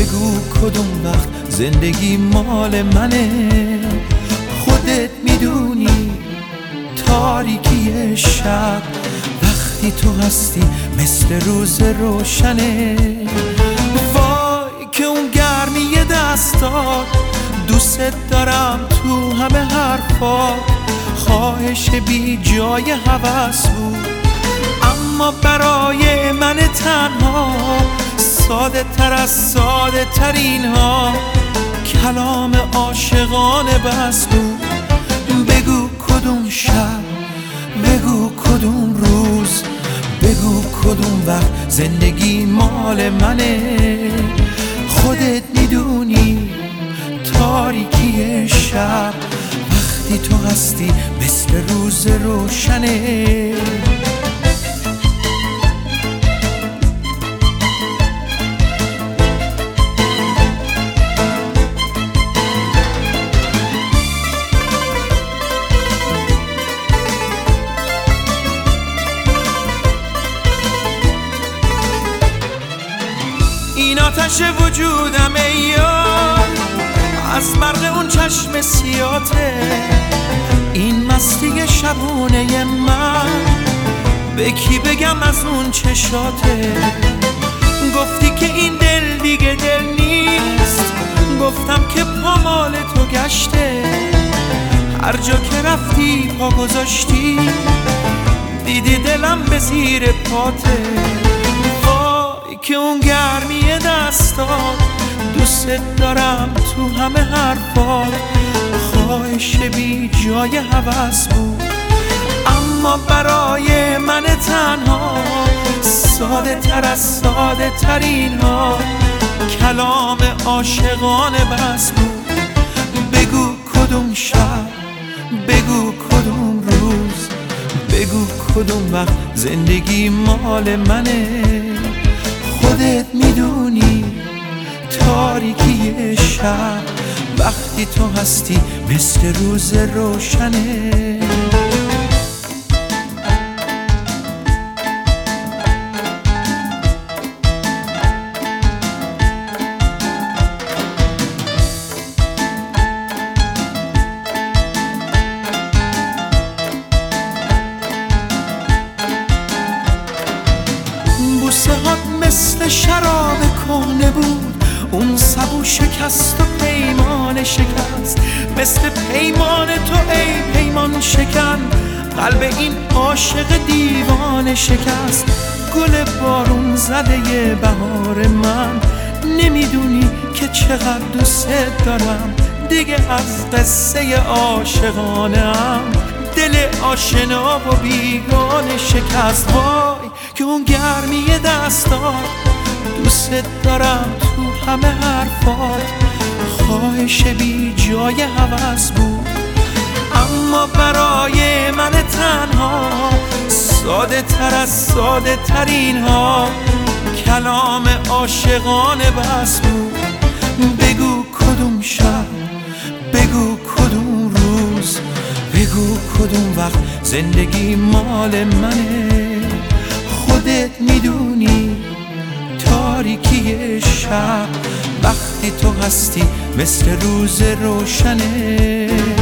بگو کدوم وقت زندگی مال منه. خودت میدونی تاریکی شب وقتی تو هستی مثل روز روشنه. وای که اون گرمی دستات، دوست دارم تو همه حرفات، خواهش بی جای هوس بود اما برای من تنها ساده تر از ساده ترین ها کلام عاشقانه بس بود. بگو کدوم شب، بگو کدوم روز، بگو کدوم وقت زندگی مال منه. خودت میدونی تاریکی شب وقتی تو هستی مثل روز روشنه. این آتش وجودم ای یار از برق اون چشم سیاته، این مستی شبونه من به کی بگم از اون چشاته. گفتی که این دل دیگه دل نیست، گفتم که پامال تو گشته، هر جا که رفتی پا گذاشتی دیدی دلم به زیر پاته. که اون گرمی دستات، دوست دارم تو همه حرفات، خواهش بی جای هوس بود اما برای من تنها ساده تر از ساده ترین ها کلام عاشقانه بس بود. بگو کدوم شب، بگو کدوم روز، بگو کدوم وقت زندگی مال منه. خودت میدونی تاریکی شب وقتی تو هستی مثل روز روشنه. بوسه هات مثل شراب کهنه بود، اون سبو شکست و پیمان شکست، مثل پیمان تو ای پیمان شکن قلب این عاشق دیوانه شکست. گل بارون زده بهار من، نمیدونی که چقدر دوست دارم، دیگه از قصه عاشقانم دل آشنا و بیگانه شکست. وای که اون گرمی دستات، دوست دارم تو همه حرفات، خواهش بی جای هوس بود اما برای من تنها ساده تر از ساده ترین ها کلام عاشقانه بس بود. بگو کدوم شب، بگو کدوم روز، بگو کدوم وقت زندگی مال منه. خودت میدونی تاریکی شب وقتی تو هستی مثل روز روشنه.